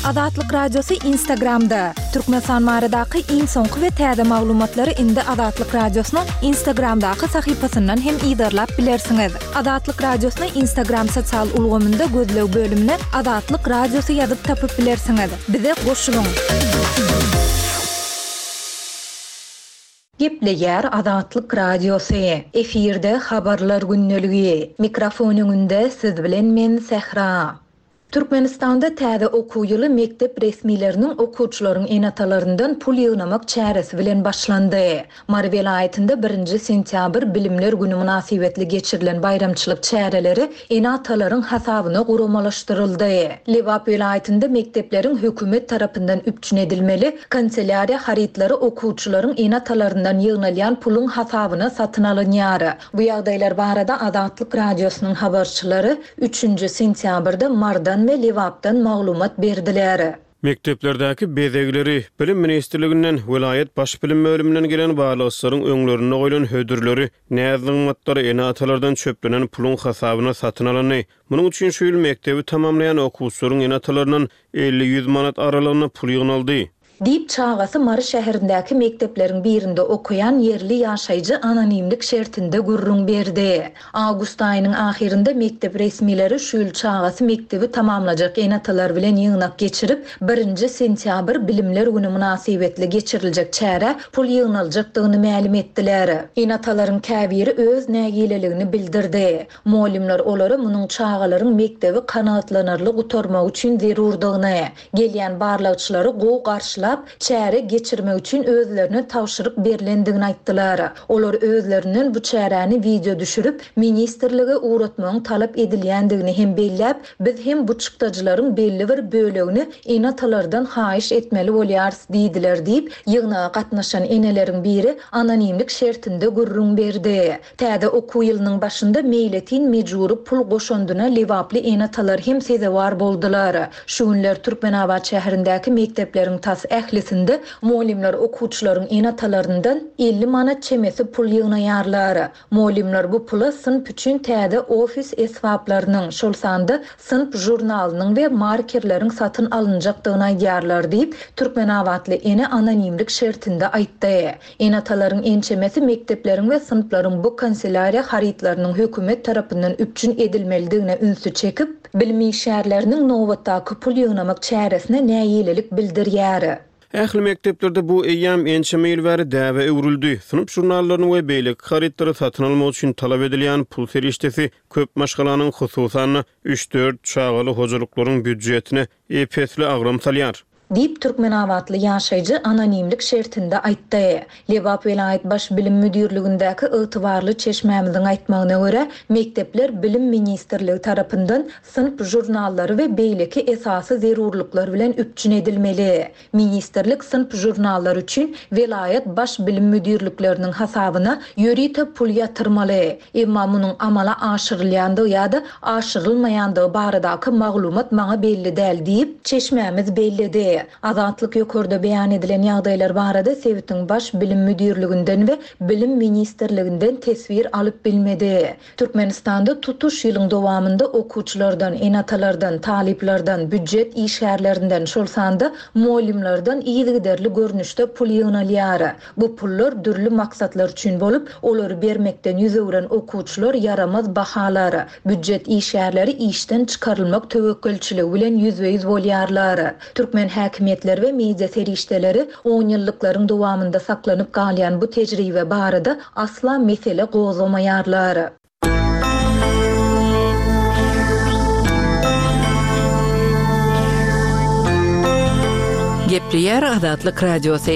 Azatlyk Radiosu Instagramda. Türkmenistan maradaky iň soňky we täze maglumatlary indi Azatlyk Radiosynyň Instagramdaky sahypasyndan hem ýydarlap bilersiňiz. Azatlyk Radiosynyň Instagram sosial ulgamynda gözlew bölümine Azatlyk Radiosu ýazyp tapyp bilersiňiz. Bize goşulyň. Gepleýär Azatlyk Radiosu. Efirde habarlar günneligi. Mikrofon öňünde siz bilen men Sehra. Türkmenistanda täze okuw ýyly mektep resmileriniň okuwçylaryň enatalaryndan pul ýygnamak çäresi bilen başlandy. Mary welaýetinde 1-nji sentýabr Bilimler güni münasibetli geçirilen bayramçylyk çäreleri enatalaryň hasabyna guramalaşdyryldy. Lewap welaýetinde mektepleriň hökümet tarapyndan üpçün edilmeli kanselariýa harytlary okuwçylaryň enatalaryndan ýygnalýan puluň hasabyna satyn alynýar. Bu ýagdaýlar barada Azatlyk Radiosynyň habarçylary 3-nji sentýabrda Mardan ve Lewapdan maglumat berdiler. Mekteplerdäki bezegleri Bilim Ministrliginden Welaýet Baş Bilim bölümünden gelen baglaçlaryň öňlerine goýulan hödürleri näzligmatlary enatalardan çöplenen pulun hasabyna satyn alany. Munyň üçin şu ýyl mektebi tamamlayan okuwçylaryň enatalaryndan 50-100 manat aralygyna pul ýygnaldy. Dip çağası Mary şäherindäki mektepleriň birinde okuyan yerli ýaşaýjy anonimlik şertinde gurrun berdi. Awgust aýynyň ahirinde mektep resmileri şu ýyl çağası mektebi tamamlajak enatalar bilen ýygnak geçirip 1-nji sentýabr Bilimler güni münasibetli geçiriljek çäre pul ýygnaljakdygyny ma'lum etdiler. Enatalaryň käbiri öz nägileligini bildirdi. Molimler olary munyň çağalaryň mektebi kanatlanarly gutarmak üçin zerurdygyny, gelýän barlagçylary gowy garşy çäre geçirmek üçin özlerini tawşyryk berilendigini aýtdylar. Olar özlerinin bu çäreni video düşürüp ministrlige uğratmagyň talap edilýändigini hem belläp, biz hem bu çykdaçylaryň belli bir bölegini enatalardan haýyş etmeli bolýarys diýdiler diýip ýygnaga gatnaşan eneleriň biri anonimlik şertinde gurrun berdi. Täze okuw ýylynyň başynda meýletin mejburi pul goşandyna lewaply enatalar hem sezewar boldular. Şu günler Türkmenabad şäherindäki mektepleriň tas ählisinde molimler okuwçylaryň enatalaryndan 50 manat çemesi pul ýygnaýarlar. Molimler bu pula sınıf üçin täze ofis esbaplarynyň, şol sanda sınıf jurnalynyň we markerleriň satyn alynjakdygyny aýdýarlar diýip Türkmenabadly ene anonimlik şertinde aýtdy. Enatalaryň ençemesi mektepleriň we sınıflaryň bu kanselariýa harytlarynyň hökümet tarapyndan üpçün edilmelidigine ünsü çekip bilim işgärleriniň nowatdaky pul ýygnamak çäresine näýelelik bildirýär. Ähli mekteplerde bu eýýam ençeme ýylbäri däwe öwrüldi. Sınıf jurnallaryny we beýlek harytlary satyn almak üçin talap edilýän pul serişdesi köp maşgalanyň hususan 3-4 çağaly hojalyklaryň büdjetine epesli agram salýar. Dip Türkmenabadly ýaşaýjy anonimlik şertinde aýtdy. Lewap welaýet baş bilim müdürligindäki ýygybarly çeşmämiziň aýtmagyna görä, mektepler bilim ministrligi tarapyndan sınıf jurnallary we beýleki esasy zerurluklar bilen üpçün edilmeli. Ministrlik sınıf jurnallary üçin welaýet baş bilim müdürlikleriniň hasabyna ýörite pul ýatyrmaly. Emma munyň amala aşyrylýandygy ýa-da aşyrylmaýandygy baradaky maglumat maňa belli däl diýip çeşmämiz bellidi. Azatlyk ýokurda beýan edilen ýagdaýlar barada Sewitiň baş bilim müdürliginden we bilim ministrliginden tesbir alyp bilmedi. Türkmenistanda tutuş ýylyň dowamında okuwçylardan, enatalardan, taliplerden, büdjet işgärlerinden şol sanda molimlerden ýygyderli görnüşde pul ýygnalýar. Bu pullar dürli maksatlar üçin bolup, olary bermekden ýüzewren okuwçylar yaramaz bahalar, büdjet işgärleri işden çykarylmak töwekkülçiligi bilen ýüzbeýüz bolýarlar. Türkmen häkimetler we media serişdeleri 10 ýyllyklaryň dowamında saklanyp galýan bu tejribe barada asla mesele gozamaýarlar. Gepleýär Azatlyk Radiosu.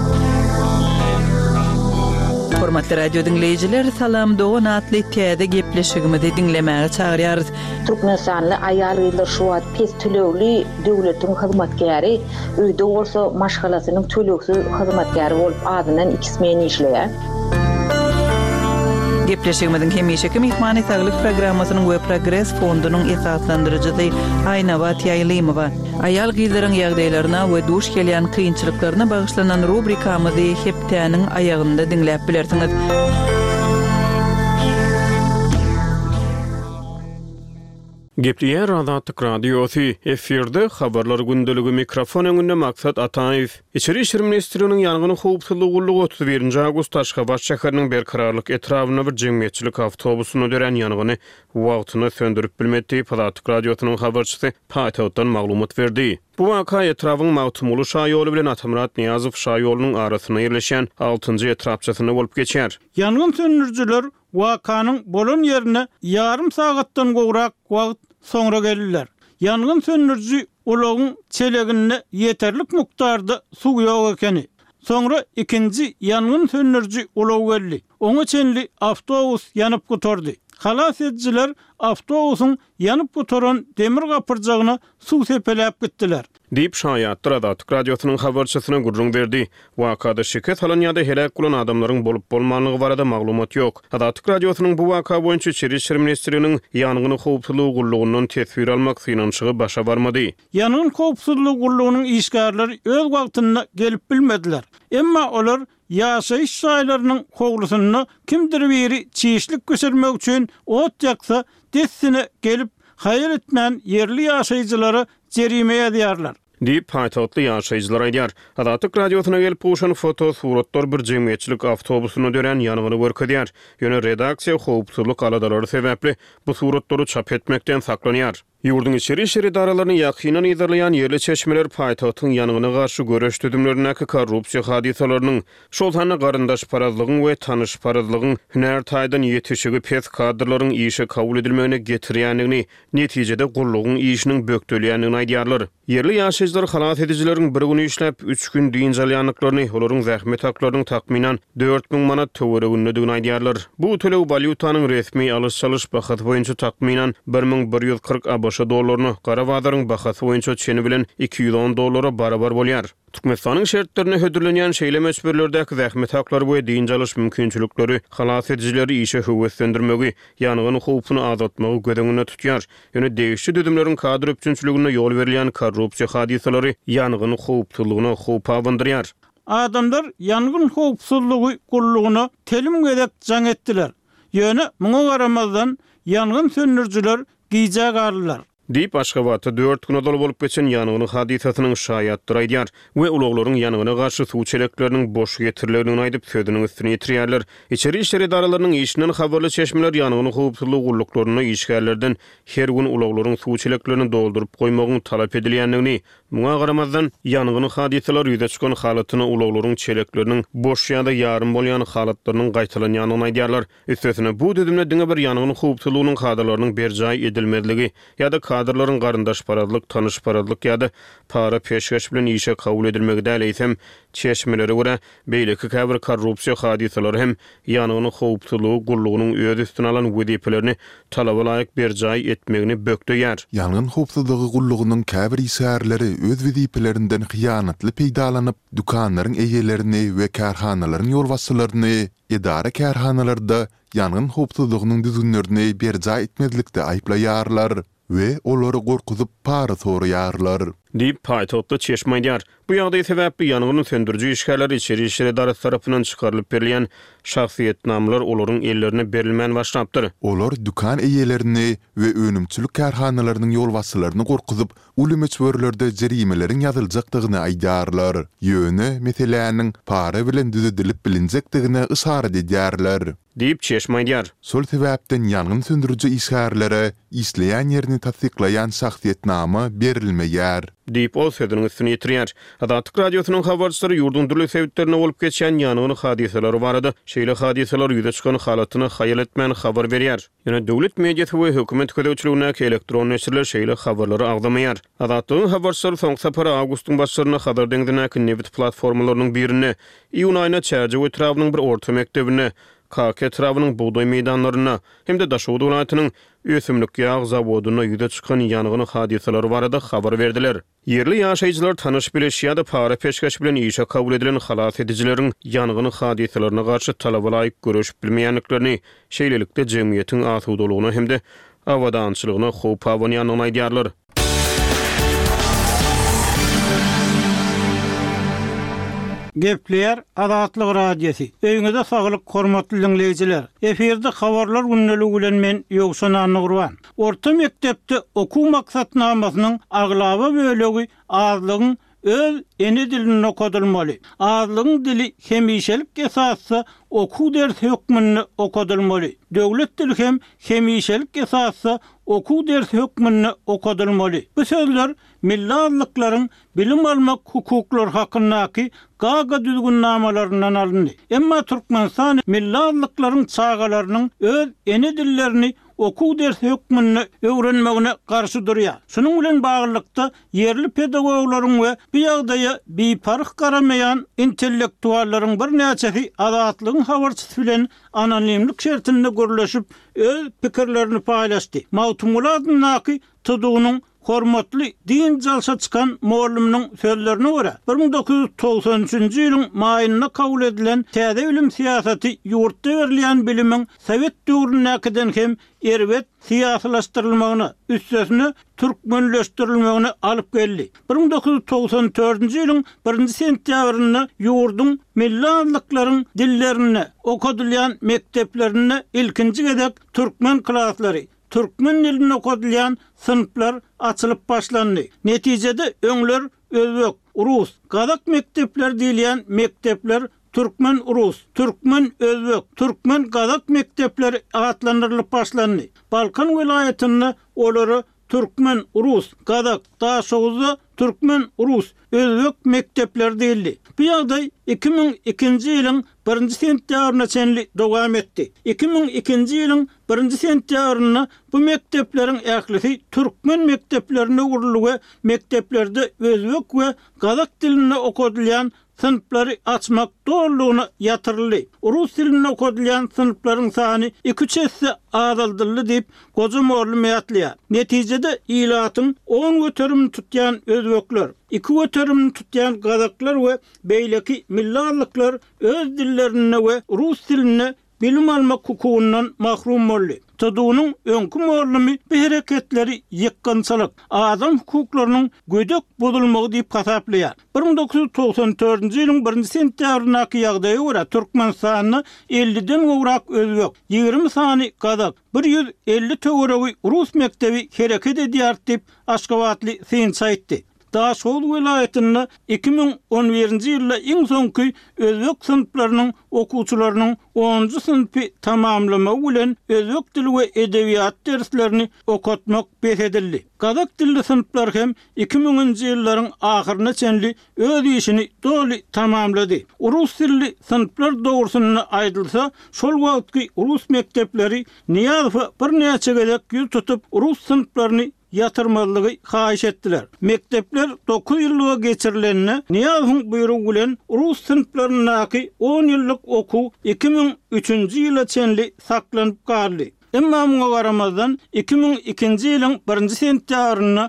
Hormatly radio dinleýijiler, salam dogan atly täze gepleşigimizi dinlemäge çagyrýarys. Türkmenistanly aýalgylar şu wagt pes tölegli döwletiň hyzmatkäri, öýde bolsa maşgalasynyň töleksiz hyzmatkäri bolup adyndan 2 meni işleýär. Gepleşigimiziň hemişeki mehmany saglyk programmasynyň we Progress fondunyň esaslandyrjysy Aýnawat Ýaýlymowa aýal gyzlaryň ýagdaýlaryna we duş gelýän kynçylyklaryna bagyşlanan rubrikamyzy hepdäniň aýagynda dinläp bilersiňiz. Gepliyer Azatlyk Radiosu efirde habarlar gündeligi mikrofon öňünde Maksat Ataev. İçeri işler ministriniň ýangyn howpsuzlygy 31-nji awgust Taşgabat şäheriniň berkararlyk etrawyna bir jemgyýetçilik awtobusyny dören ýanggyny wagtyny söndürip bilmedi. Azatlyk Radiosynyň habarçysy paýtagtdan maglumat berdi. Bu waka etrawyň Mawtumulu şaýoly bilen Atamrat Niýazow şaýolynyň arasyna ýerleşen 6-njy etrapçasyny bolup geçer. Ýangyn söndürjüler wakanyň bolan ýerine ýarym sagatdan gowrak wagt soňra geldiler. Ýangyn söndürjü olagyň çelegine ýeterlik mukdarda suw ýok ekeni. Soňra ikinji ýangyn söndürjü olagy geldi. Oňa çenli awtobus ýanyp gotordy. Halas etjiler awtobusyň ýanyp gotoran demir gapyrjagyna suw sepeläp gitdiler. Diýip şaýatdyr Azatlyk Radiosynyň habarçysyna gurrun berdi. Wakada şirket alan ýa-da helak bolan adamlaryň bolup bolmanlygy barada maglumat ýok. Azatlyk Radiosynyň bu waka boýunça Içeri işler ministriniň ýangyn howpsuzlygy gurlugynyň tesbir almak synanşygy başa barmady. Ýangyn howpsuzlygy gurlugynyň işgärleri öz wagtynda gelip bilmediler. Emma olar ýaşaýyş şaýlarynyň howlusyny kimdir biri çeşlik göstermek üçin ot ýaksa dessine gelip hayır etmän yerli ýaşaýjylary jerimeýe edýärler. Diýip paýtagtly ýaşaýjylar aýdýar. Azatlyk Radiosyna gelip uşan foto suratlar bir jemgyýetçilik awtobusyny dören ýanyny görkezýär. Ýöne redaksiýa howpsuzlyk aladalary sebäpli bu suratlary çap etmekden saklanýar. Ýurdun içeri işleri daralaryny ýakynan ýazarlayan yerli çeşmeler paýtagtyň ýanyna garşy göreş düdümlerindäki korrupsiýa hadisalarynyň, şol hany garyndaş parazlygyň we tanyş parazlygyň hünär taýdan ýetişigi pes kadrlaryň işe kabul edilmegine getirýändigini, netijede gurlugyň işiniň bökdelýändigini aýdýarlar. Yerli ýaşaýjylar halat edijileriň bir gün işläp 3 gün diýinjalýanlyklaryny, olaryň zähmet haklarynyň takminan 4000 manat töweregini aýdýarlar. Bu tölew valyutanyň resmi alış-salyş bahaty boýunça takminan 1140 $, gara bazaryň bahasy boýunça çeni bilen $210 barabar bolýar. Türkmenistanyň şertlerine hödürlenýän şeýle meçberlerdäki zähmet haklary we diýinjalyş mümkinçilikleri halat edijileri işe höwetlendirmegi, ýanyny howpuny azatmagy gödeňine tutýar. Ýöne degişli düdümleriň kadr öpçünçiligine ýol berilýän korrupsiýa hadisalary ýanyny howpsuzlygyna howp abandyrýar. Adamlar ýangyn howpsuzlygy gurlugyna telim gedek jaň etdiler. Ýöne muňa garamazdan ýangyn söndürjüler giyjak aldylar. Diýip Aşgabatda 4 gün dolu bolup geçen ýanyny hadisasynyň şaýatdyr aýdýar we ulaglaryň ýanyna garşy suw çelekleriniň boş getirilerini aýdyp söýdüniň üstüne ýetirýärler. İçeri işler idaralarynyň işinden habarly çeşmeler ýanyny howpsuzlyk gurluklaryny işgärlerden her gün ulaglaryň suw çeleklerini doldurup goýmagyny talap edilýändigini, muňa garamazdan ýanyny hadisalar ýüze çykan halatyny ulaglaryň çelekleriniň boş ýa-da ýarym bolýan halatlarynyň gaýtalanýanyny aýdýarlar. Üstesine bu düdümle diňe bir ýanyny howpsuzlygynyň kadrlarynyň berjaý edilmezligi ýa-da kadrlaryň garyndaş parazlyk, tanyş parazlyk ýa-da para peşkeş bilen işe kabul edilmegi däleýsem, çeşmelere görä beýleki käbir korrupsiýa hadisalary hem ýanyny howpsuzlygy gurlugynyň öz üstüne alan wediýetlerini talaba laýyk berjaý etmegini bökdüýär. Ýanyň howpsuzlygy gurlugynyň käbir isärleri öz wediýetlerinden hyýanatly peýdalanyp, dukanlaryň eýelerini we kärhanalaryň ýolbaşçylaryny, idara kärhanalarda ýanyň howpsuzlygynyň düzgünlerini berjaý etmezlikde aýplaýarlar we olary gorkuzyp para soraýarlar. Diýip paýtagtda çeşmeýär. Bu ýagdaý sebäpli ýanyny söndürjü işgärleri Içeri işler idaresi tarapyndan çykarylyp berilýän şahsiýetnamalar olaryň ellerine berilmän başlapdyr. Olar dukan eýelerini we önümçilik kärhanalarynyň ýolbaşçylaryny gorkuzyp, uly meçberlerde jerimelerin ýazyljakdygyny aýdýarlar. Ýöne meseleniň para bilen düzedilip bilinjekdigine isharat edýärler. Diýip çeşmeýär. Sol sebäpden ýanyny söndürjü işgärlere isleýän ýerini tasdiklaýan şahsiýetnama berilmeýär. Diýip ol söýdüniň üstüne ýetirýär. Azatlyk Radiosynyň habarçylary ýurdun dürli sebäplerine bolup geçen ýanyny hadisalary barada şeýle hadisalar ýüze çykan halatyny haýal etmän habar berýär. Ýöne döwlet mediýasy we hökümet ködäwçiligine elektron näşrler şeýle habarlary agdamaýar. Azatlyk habarçylary soňky sapara awgustyň başlaryna habar deňdinäki nebit platformalarynyň birine, iýun aýyna Çärje etrawynyň bir orta mektebine, KK etrawynyň buğday meýdanlaryna hem-de Daşowda welaýatynyň ösümlik ýağ zawodyna ýüze çykan ýanyny hadisalary barada habar berdiler. Yerli ýaşaýjylar tanyş bileş ýa-da para peşkeş bilen işe kabul edilen halat edijileriň ýanyny hadisalaryna garşy talaba laýyk görüşip bilmeýänliklerini, şeýlelikde jemgyýetiň asuwdalygyna hem-de awadançylygyna howp awanýanyny aýdýarlar. Gepleyer Azatlyk radiosu. Öýüňizde saglyk hormatly dinleýijiler. Eferde habarlar günneligi bilen men Ýogşan Anygurban. Orta mektepde okuw maksatnamasynyň aglaba bölegi azlygyň öz ene dilini okudulmaly. Azlygyň dili hemişelik esasy okuw dersi hökmünde okudulmaly. Döwlet dili hem hemişelik esasy okuw dersi hökmünde okudulmaly. Bu sözler milli azlyklaryň bilim almak hukuklary hakyndaky gaga düzgünnamalaryndan alındy. Emma Türkmenistan milli azlyklaryň çağalarynyň öz ene dillerini okuw dersi hökmünde öwrenmegine garşy durýar. Şunuň bilen baglykda yerli pedagoglaryň we bu ýagdaýa bipark garamaýan intellektuallaryň bir näçesi azatlygyň habarçysy bilen anonimlik şertinde gürleşip öz pikirlerini paýlaşdy. Mawtumuladynaky tudugynyň hormatly din jalsa çykan mualliminiň sözlerine görä 1993-nji ýylyň maýyna kabul edilen täze bilim siýasaty ýurtda berilýän bilimiň Sowet döwründäkiden hem erwet siýasalaşdyrylmagyny, üstesine türkmenleşdirilmegini alyp geldi. 1994-nji ýylyň 1-nji sentýabrynda ýurdun milli azlyklaryň dillerini okudylýan mekteplerine ilkinji gedek türkmen klaslary Türkmen dilini okudylýan sınıflar açılıp başlandy. Netijede öňler özbek, rus, gadak mektepler diýilýän mektepler Türkmen Rus, Türkmen Özbek, Türkmen gadak mektepleri atlandırılıp başlandy. Balkan vilayetinde olary Türkmen Rus, gadak, daha soğuzda Türkmen Rus, Özbek mektepler diýildi. Bu ýagdaý 2002-nji ýylyň 1-nji sentýabryna çenli dowam etdi. 2002-nji ýylyň 1-nji sentýabrynda bu mektepleriň ählisi türkmen mekteplerine guruldy we mekteplerde özbek we gadak dilinde okudylýan sınıfları açmak doğruluğuna yatırıldı. Rus dilini okudylýan sınıfların sany 2-3 esse azaldyldy deyip gozum orlu meýatlyar. Netijede ilatyň 10 göterimini tutýan özbekler, 2 göterimini tutýan gazaklar we beýleki milli azlyklar öz dillerini we rus dilini bilim almak hukukundan mahrum boldy. Tudugynyň öňkü muallimi bu hereketleri ýykgynçylyk, adam hukuklarynyň gödek bozulmagy diýip hasaplaýar. 1994-nji ýylyň 1-nji sentýabryndaky ýagdaýa görä Türkmenistanyň 50den gowrak özbek, 20 sany gadak, 150 töweregi rus mektebi hereket edýär diýip Aşgabatly synça aýtdy. Daşol vilayetinde 2011-nji ýylda iň soňky özbek sınıflarynyň okuwçylarynyň 10-njy sınıfy tamamlamagy bilen özbek dili we edebiýat derslerini okutmak besedildi. Gadak dilli sınıflar hem 2000-nji ýyllaryň ahyryna çenli öz işini doly tamamlady. Rus dilli sınıflar dogrusyna aýdylsa, şol wagtky rus mektepleri Niýazow bir näçe gedek ýüz tutup rus sınıflaryny yatırmalygy haýyş etdiler. Mektepler 9 ýyllyga geçirilenine Niýazowyň buýrugy bilen rus sınıflaryndaky 10 ýyllyk okuw 2003-nji ýyla çenli saklanyp galdy. Emma muňa garamazdan 2002-nji ýylyň 1-nji sentýabrynda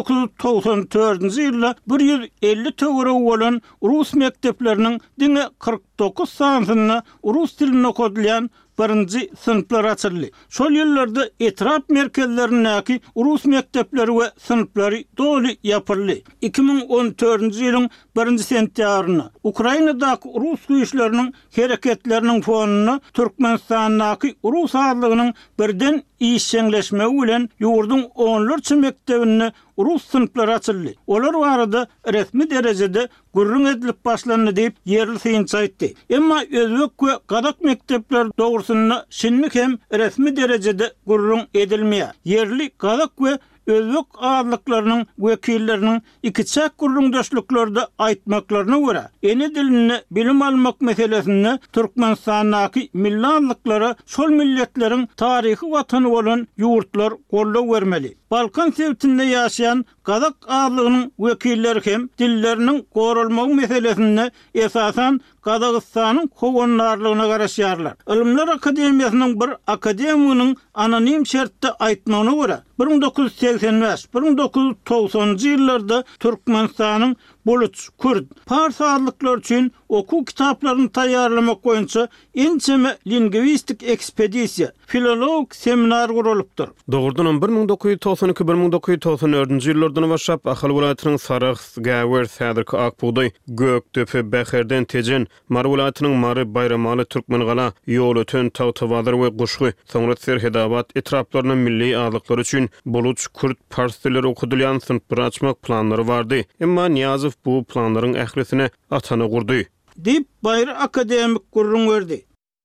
1994-nji ýylda 150 töweregi bolan rus mektepleriniň diňe 49 sanyna rus dilini okudylýan 1-nji sınıflar açyldy. Şol ýyllarda etrap merkezlerindäki rus mektepleri we sınıflary doly ýapyldy. 2014-nji ýylyň 1-nji sentýabrynda Ukrainadaky rus güýçleriniň hereketleriniň fonuna Türkmenistandaky rus azlygynyň birden işçileşmegi bilen ýurdun 10 mektebinde rus sınıflary açyldy. Olar barada resmi derejede gurrun edilip başlandy diýip yerli synça aýtdy. Emma özbek we gadak mektepler dogrusyna şinlik hem resmi derejede gurrun edilmeýär. Yerli gadak we özbek azlyklarynyň wekilleriniň iki çak gurrundaşlyklarda aýtmaklaryna görä ene dilini bilim almak meselesinde Türkmenistandaky milli azlyklara şol milletleriň taryhy watany bolan ýurtlar gollaw bermeli. Balkan sewtinde ýaşaýan gadak azlygynyň wekilleri hem dilleriniň gorulmagy meselesinde esasan Kazakstanyň howanlarlygyna garaşýarlar. Ilimler Akademiýasynyň bir akademiyanyň anonim şertde aýtmagyna görä 1985-1990-njy ýyllarda Türkmenistanyň Boluç, Kürt, Fars adlıklar üçün oku kitaplarını taýýarlamak boýunça ençeme lingwistik ekspedisiýa, filolog seminar gurulupdyr. Dogurdan 1992-1994 ýyllardan başlap Ahal welaýatynyň Sarax, Gäwer, Sädirki, Akbuğday, Göktöpe, Bäherden tejen, Mar welaýatynyň Mary, Bayramaly, Türkmengala, Ýolötön, Tawtawadyr we Guşgy, soňra Serhedabad etraplaryna milli adlyklar üçin Boluç, Kürt, Fars dilleri okudylýan synplar açmak planlary bardy. Emma Niýazow bu planlaryň ählisine atany gurdy. Dip Bayır akademik gurrun verdi.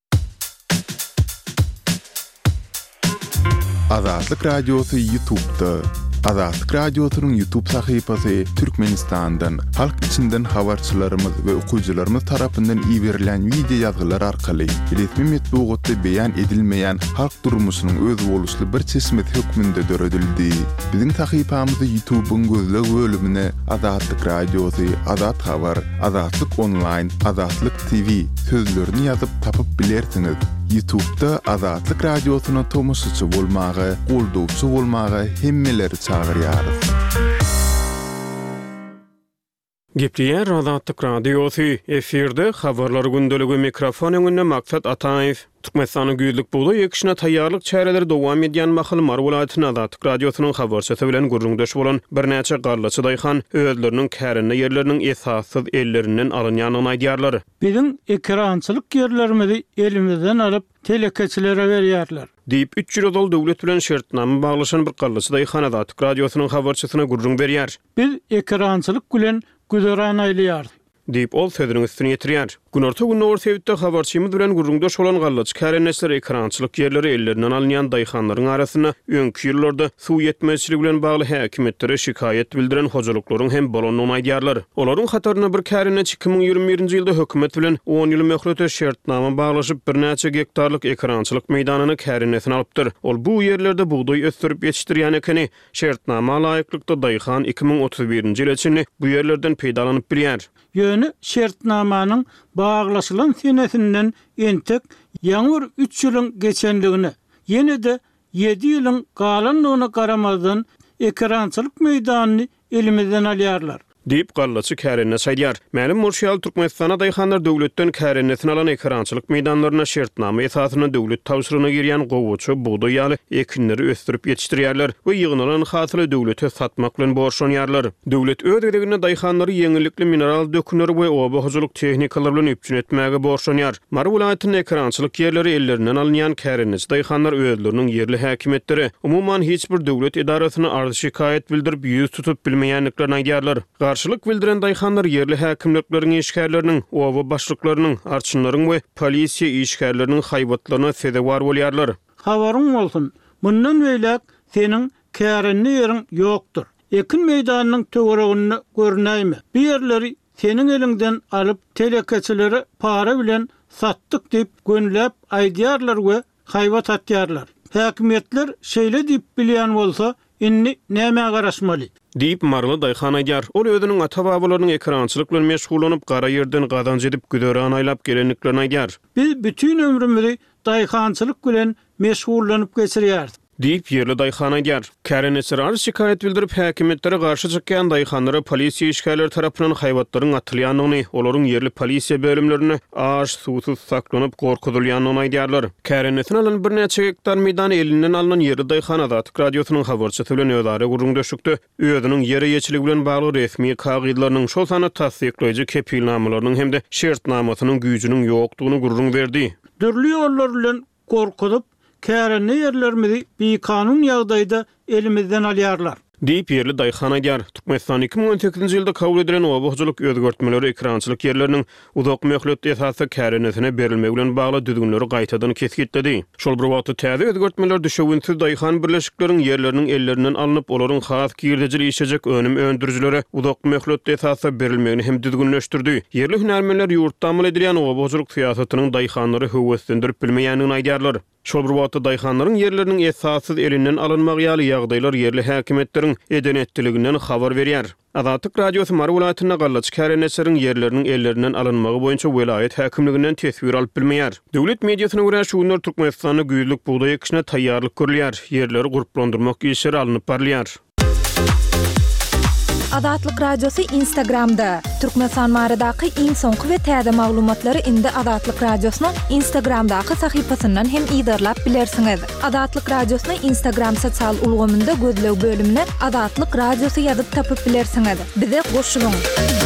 Azatlyk Radiosu YouTube'da. Azatlyk Radiosu'nun YouTube sahypasy Türkmenistan'dan, halk içinden habarçylarymyz we okuyjylarymyz tarapyndan iýerilen video ýazgylar arkaly resmi metbuatda beýan edilmeýän halk durmuşynyň öz boluşly bir çeşmet hökmünde döredildi. Biziň sahypamyzy YouTube'un gözleg bölümine Azatlyk Radiosu, Azat Habar, Azatlyk Online, Azatlyk TV sözlerini ýazyp tapyp bilersiňiz. YouTube'da Azatlyk Radiosu'na tomoşçy bolmagy, goldowçy bolmagy hemmeleri çağırýarys. Gepleýär Azatlyk Radiosu efirde habarlar gündeligi mikrofon öňünde Maksat Ataýew. Türkmenistanyň güýdük buğday ekişine taýýarlyk çäreleri dowam edýän Mahal Mar welaýatynyň Azatlyk Radiosynyň habarçysy bilen gurrundaş bolan bir näçe garlaçy daýhan özleriniň kärinli ýerleriniň esassız ellerinden alynýanyny aýdýarlar. Biziň ekrançylyk ýerlerimizi elimizden alyp telekeçilere berýärler. Diýip 3 ýyl ol döwlet bilen şertname baglaşan bir garlaçy daýhan Azatlyk Radiosynyň habarçysyna gurrun berýär. Biz ekrançylyk bilen güzäran aýlýar. Diýip ol sözüniň üstüne ýetirýär. Günorta günü Ortewitde habarçymyz bilen gurrundaş bolan garlaçy kärennesler ekrançylyk ýerleri ellerinden alynýan daýhanlaryň arasyna öňki ýyllarda suw ýetmezçiligi bilen bagly häkimetlere şikayet bildiren hojalyklaryň hem bolanyny aýdýarlar. Olaryň hataryna bir kärenneç 2021-nji ýylda hökümet bilen 10 ýyl möhletde şertname baglaşyp bir näçe hektarlyk ekrançylyk meýdanyny kärennesine alypdyr. Ol bu ýerlerde buğday ösdürip ýetişdirýän ekeni şertname laýyklykda daýhan 2031-nji ýyl içinde bu ýerlerden peýdalanyp bilýär. Ýöne şertnamanyň baglaşylan senesinden entek ýaňur 3 ýylyň geçenligini, ýene-de 7 ýylyň galanlygyna garamazdan ekrançylyk meýdanyny elimizden alýarlar. Diýip garlaçy kärennes aýdýar. Mälim Murşiýal Türkmenistana daýhanlar döwletden kärennesini alan ekrançylyk meýdanlaryna şertname esasyna döwlet tawşyryna girýän gowuçy buğday ýaly ekinleri ösdürip ýetişdirýärler we ýygynalan hasıly döwlete satmak bilen borçlanýarlar. Döwlet öz edegine daýhanlary ýeňillikli mineral dökünleri we oba hojalyk tehnikalar bilen üpjün etmäge borçlanýar. Mar welaýatynyň ekrançylyk ýerleri ellerinden alynýan kärennes daýhanlar özleriniň ýerli häkimetleri umumyň hiç bir döwlet idarasyna ardy şikayet bildirip ýüz tutup bilmeýänliklerini aýdýarlar. Garşylyk bildiren daýhanlar ýerli häkimlikleriň işgärleriniň, owa başlyklarynyň, arçynlaryň we polisiýa işgärleriniň haýbatlaryna sebäp bolýarlar. Habaryň bolsun, bundan beýlek seniň kärenli ýeriň ýokdur. Ekin meýdanynyň töwereğini görnäými? Bu ýerleri seniň elinden alyp telekeçilere para bilen satdyk diýip gönläp aýdýarlar we haýbat atýarlar. Häkimetler şeýle diýip bilýän bolsa, inni näme garaşmaly? Diýip marly daýhan aýdýar. Ol özüniň ata-babalarynyň ekrançylyk bilen meşgulanyp gara ýerden gazanç edip güdöran aýlap gelenliklerini aýdýar. Biz bütün ömrümizi daýhançylyk bilen meşgullanyp geçirýärdik. Diýip ýerli daýhan aýdýar. Kärennesler ardy şikayet bildirip häkimetlere garşy çykýan daýhanlara polisiýa işgärleri tarapyndan haýwatlaryň atylýanyny, olaryň ýerli polisiýa bölümlerine aş suwsuz saklanyp gorkudylýanyny aýdýarlar. Kärennesini alan bir näçe hektar meýdany elinden alynan ýerli daýhan Azatlyk Radiosynyň habarçysy bilen özleri gurrundaşykdy. Özüniň ýere ýetçiligi bilen bagly resmi kagydlarynyň şol sany tasdikleýiji kepilnamalarynyň hemde şertnamasynyň güýjüniň ýokdugyny gurrun berdi. Dürli ýollar bilen gorkudyp kärenli ýerlerimizi bikanun ýagdaýda elimizden alýarlar. Diýip ýerli daýhan aýdýar. Türkmenistan 2018-nji ýylda kabul edilen oba hojalyk özgertmeleri ekrançylyk ýerleriniň uzak möhletde esasy kärennesine berilmegi bilen bagly düzgünleri gaýtadan kesgitledi. Şol bir wagtda täze özgertmeler düşewinsiz daýhan birleşikleriň ýerleriniň ellerinden alınıp olaryň has girdejil işejek önüm öndürjülere uzak möhletde esasy berilmegini hem düzgünleşdirdi. Ýerli hünärmenler ýurtda amal edilýän oba hojalyk syýasatynyň daýhanlary höweslendirip bilmeýänini aýdýarlar. Şol bir wagtda daýhanlaryň ýerleriniň esassız elinden alınmagy ýaly ýagdaýlar ýerli häkimetleriň edenetdiliginden habar berýär. Azatlyk Radiosu Mar welaýatyna garlaçy kärenneslerin ýerleriniň ellerinden alınmagy boýunça welaýat häkimliginden tesbir alyp bilmeýär. Döwlet mediasyna görä şu günler Türkmenistanyň güýdük buğday ekişine taýýarlyk görülýär. Ýerleri guruplandyrmak işleri alınıp barylýar. Adatlyk Radiosu Instagramda. Türkmenistan maradaky iň soňky we täze maglumatlary indi Adatlyk Radiosynyň Instagramdaky sahypasyndan hem ýydarlap bilersiňiz. Adatlyk Radiosyny Instagram sosial ulgamynda gözlew bölümine Adatlyk Radiosu ýazyp tapyp bilersiňiz. Bize goşulyň.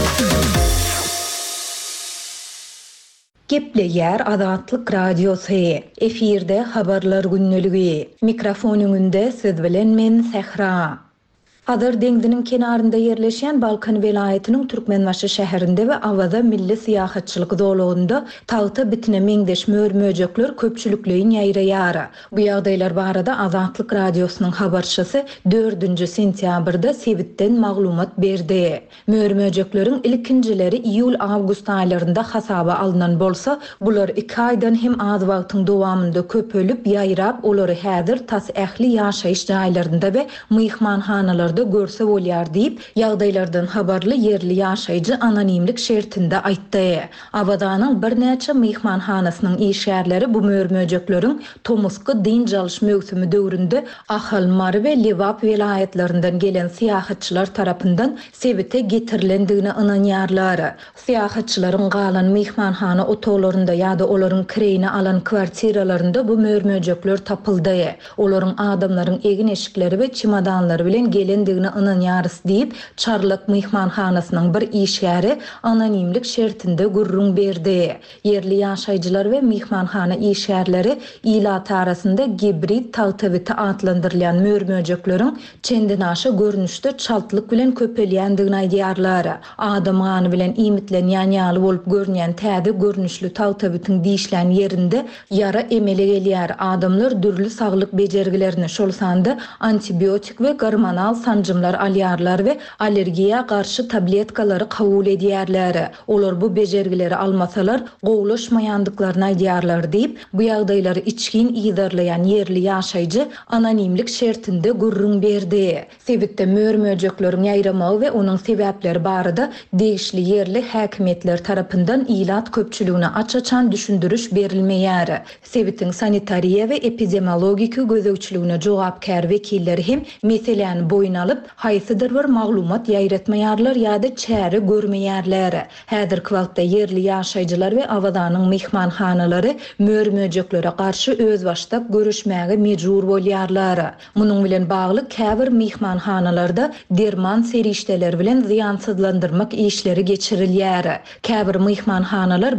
Gepleýär Adatlyk Radiosu. Efirde habarlar günneligi. Mikrofonyňynda siz bilen men Sehra. Adar deňdiniň kenarynda ýerleşen Balkan welaýatynyň Türkmenbaşy şäherinde we awada milli syýahatçylyk dolugynda tagta bitine meňdeş mörmöjekler köpçülikleýin ýaýraýar. Bu ýagdaýlar barada Azatlyk Radiosynyň habarçysy 4-nji sentýabrda Sebitden maglumat berdi. Mörmöjekleriň ilkinjileri iýul-awgust aýlarynda hasaba alynan bolsa, bular 2 aýdan hem az wagtyň dowamında köpölüp ýaýrap, olary häzir tas ähli ýaşaýyş jaýlarynda we myhmanhanalarda görse bolýar diýip ýagdaýlardan habarly yerli ýaşaýjy anonimlik şertinde aýtdy. Abadanyň bir näçe myhmanhanasynyň işgärleri bu mörmöjekleriň Tomusky din jalyş mögsümi döwründe Ahal, Mary we Lewap welaýatlarinden gelen syýahatçylar tarapyndan Sebite getirilendigine ynanýarlar. Syýahatçylaryň galan myhmanhana otoglarynda ýa-da olaryň kireyini alan kwartiralarynda bu mörmöjekler tapyldy. Olaryň adamlaryň egin eşikleri we çimadanlary bilen gelen digine ynanýarys diýip Çarlyk myhmanhanasynyň bir işgäri anonimlik şertinde gurrun berdi. Yerli ýaşaýjylar we myhmanhana işgärleri ýylat arasynda gibrid tagtabiti adlandyrılan mörmöjekleriň çendinaşy görnüşde çaltlyk bilen köpelýändigini aýdýarlar. Adam gany bilen imitlenýän ýaly bolup görnýän täze görnüşli tagtabitiň diýişlen ýerinde yara emele gelýär. Adamlar dürli saglyk bejergilerini şol sanda antibiotik we gormonal sancımlar alýarlar we allergiýa garşy tabletkalary kabul edýärler. Olar bu bejergileri almasalar gowlaşmaýandyklaryny aýdýarlar diýip bu ýagdaýlary içkin ýydarlayan yerli ýaşaýjy anonimlik şertinde gurrun berdi. Sebitde mörmöjekleriň ýaýramagy we onuň sebäpleri barada degişli yerli häkimetler tarapyndan ýylat köpçüligine açaçan düşündürüş berilmeýär. Sebitiň sanitariýa we epidemiologik gözegçiligine jogapkär wekilleri hem meseleň boyuna alyp haýsydyr bir maglumat ýaýratmaýarlar ýa-da çäri görmeýärler. Häzirki wagtda yerli ýaşaýjylar we awadanyň myhmanhanalary mörmöjeklere garşy öz başda görüşmäge mejbur bolýarlar. Munyň bilen bagly käbir myhmanhanalarda derman serişdeler bilen ziýansızlandyrmak işleri geçirilýär. Käbir myhmanhanalar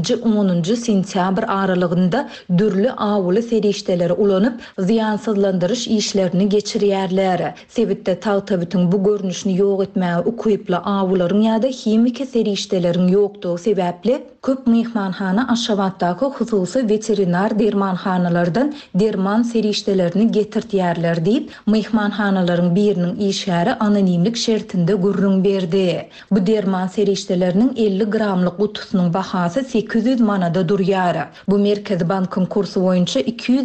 1-10 sentyabr aralygynda dürli awuly serişdeleri ulanyp ziýansızlandyryş işlerini geçirýärler. Sebitde tagtabitiň bu görnüşini ýok etmäge ukypla awularyň ýa-da himik serişdeleriň ýokdugy sebäpli köp myhmanhana aşabatdaky hususy veterinar dermanhanalardan derman serişdelerini getirtýärler diýip myhmanhanalaryň biriniň işgäri anonimlik şertinde gurrun berdi. Bu derman serişdeleriniň 50 gramlyk gutusynyň bahasy 800 manada durýar. Bu Merkez Bankyň kursy boýunça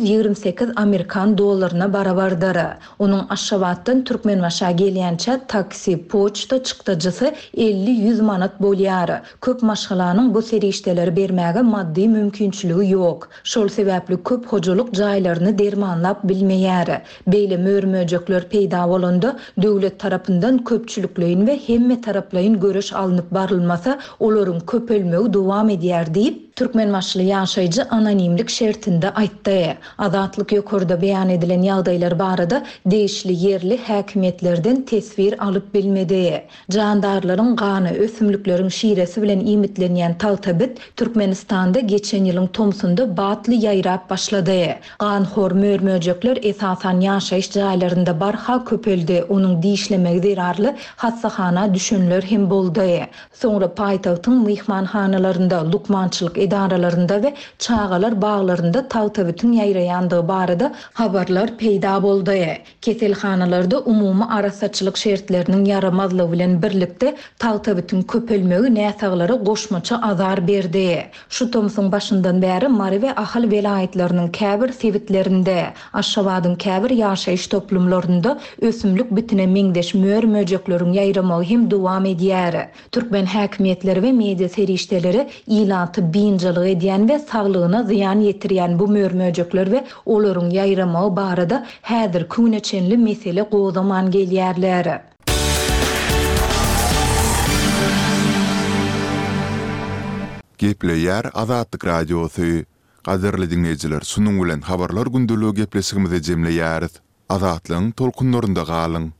228 Amerikan dollaryna barabardyr. Onuň aşabatdan Türkmenbaşa gelýänçe taksi, poçta çykdyjysy 50-100 manat bolýar. Köp maşgalanyň bu serişdeleri bermäge maddi mümkinçiligi ýok. Şol sebäpli köp hojalyk jaýlaryny dermanlap bilmeýär. Beýle mörmöjekler peýda bolanda döwlet tarapyndan köpçülikleýin we hemme taraplaýyn görüş alınıp barylmasa olaryň köpelmegi dowam edýär diýip Türkmenbaşly ýaşaýjy anonimlik şertinde aýtdy. Azatlyk ýokurda beýan edilen ýagdaýlar barada degişli yerli häkimetlerden tesbir alyp bilmedi. Jandarlaryň gany ösümlikleriň şiresi bilen imitlenýän tagtabit Türkmenistanda geçen ýylyň Tomsunda batly ýaýrap başlady. Ganhor mörmöjekler esasan ýaşaýyş jaýlarynda barha köpeldi. Onuň diýişlemegi zerarly hassahana düşünler hem boldy. Soňra paýtagtyň myhmanhanalarynda, lukmançylyk edaralarynda we çağalar baglarynda tagtabitiň ýaýraýandygy barada habarlar peýda boldy. Keselhanalarda umumy arasaçylyk şertleriniň yaramazlygy bilen birlikde tagtabitiň köpelmegi näsaglary goşmaça azar berdi. Şu Tomsyň başyndan bäri Mary we Ahal welaýatlarynyň käbir sebitlerinde, Aşgabatyň käbir ýaşaýyş toplumlarynda ösümlik bitine meňdeş mörmöjekleriň ýaýramagy hem dowam edýär. Türkmen häkimetleri we media serişdeleri ýylaty ýyňjalyk edýän we saglygyna ziýan ýetirýän bu mörmöjekler we olaryň ýaýramagy barada häzir küneçenli mesele gozaman gelýärler. Gepleýär Azatlyk Radiosy. Gaderli dinleýijiler, sunuň bilen habarlar gündüligi gepleşigimize jemleýäris. Azatlyň tolkunlarynda galyň.